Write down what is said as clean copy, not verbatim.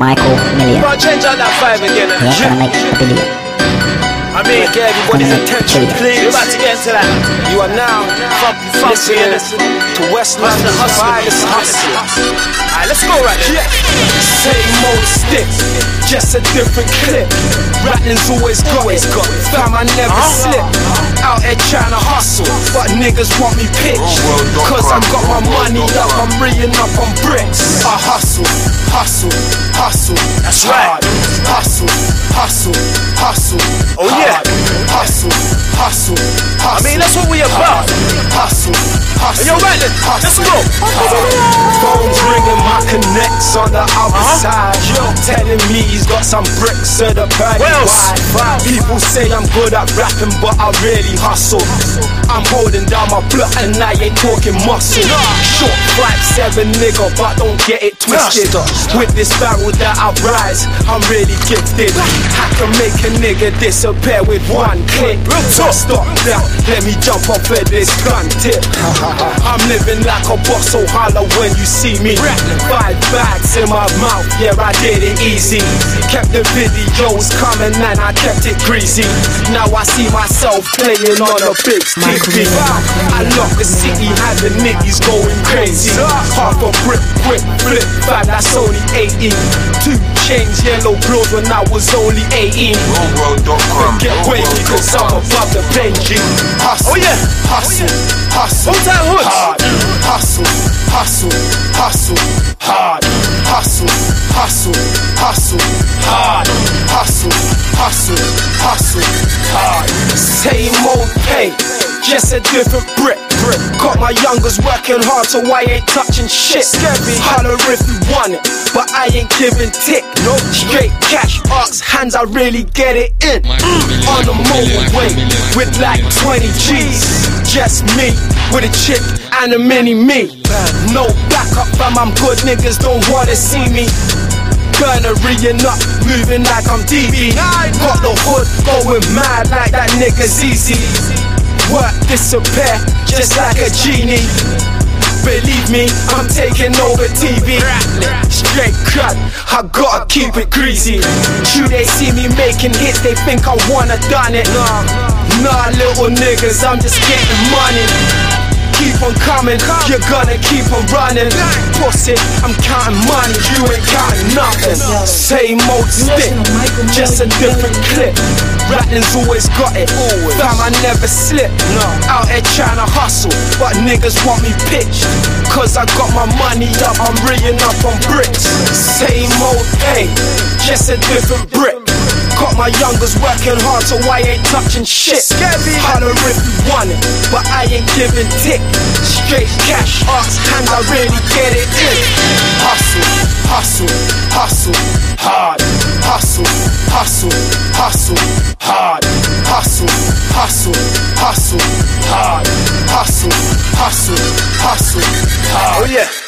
Michael Million. Bro, change out that 5 again. He ain't gonna make a billion. I mean, get everybody's attention, please. We're about to get into that. You are now listening to West London's finest hustle. Alright, let's go right there. Same old stick, just a different clip. Rapping's always got it. Fam, I never slip. Out here trying to hustle, but niggas want me pitched. Cause I got my money up, I'm reeing up on bricks. I hustle, hustle, hustle. That's right. Hustle, hustle, hustle. Oh yeah. Hustle, hustle, hustle. I mean, that's what we about. Hustle, hustle. Yo, right then, let's go. Phone's ringing, my connects on the other side. Yo, telling me he's got some bricks at the party. People say I'm good at rapping, but I really hustle. I'm holding down my block and I ain't talking muscle. Short 5'7" nigga, but don't get it twisted. With this barrel that I rise, I'm really gifted. I can make a nigga disappear with one click. So stop now, let me jump off of this gun tip. I'm living like a boss, so holler when you see me. 5 bags in my mouth, yeah, I did it easy. Kept the videos coming and I kept it greasy. Now I see myself playing on a big TV. I love the city, had the niggas going crazy. Half a brick, quick flip, fam, that's only 18. 2 chains, yellow grills when I was only 18. Get wavy cause I'm above the Benji. Hustle, oh yeah, hustle, hustle. Whole time hoods. Hard, hustle, hustle, hustle. Hard, hustle, hustle, hustle. Hard, hustle, hustle, hustle. Hard. Same old pain, just a different brick. Got my youngers working hard, so I ain't touching shit. Holler if you want it, but I ain't giving tick. No straight cash, ox hands, I really get it in. On the motorway with like 20 G's. Just me with a chick and a mini me. No backup, fam, I'm good, niggas don't wanna see me. Gonna reeing up, moving like I'm DB. Got the hood going mad like that nigga's easy. Work disappear just like a genie. Believe me, I'm taking over TV. Straight cut, I gotta keep it greasy. True, they see me making hits, they think I wanna done it. Nah, little niggas, I'm just getting money. Keep on coming, you're gonna keep on running. Pussy, I'm counting money, you ain't counting nothing. Same old stick, just a different clip. Rapping's always got it, fam, I never slip. Out here trying to hustle, but niggas want me pitched. Cause I got my money up, I'm reeing up on bricks. Same old thing, just a different brick. Got my youngers working hard, so I ain't touching shit. Holler if you want it, but I ain't giving tick. Straight cash, ox hands, I really get it in. Hustle, hustle, hustle, hard. Hustle, hustle, hustle, hard. Hustle, hustle, hustle, hard. Hustle, hustle, hustle, hard. Oh yeah.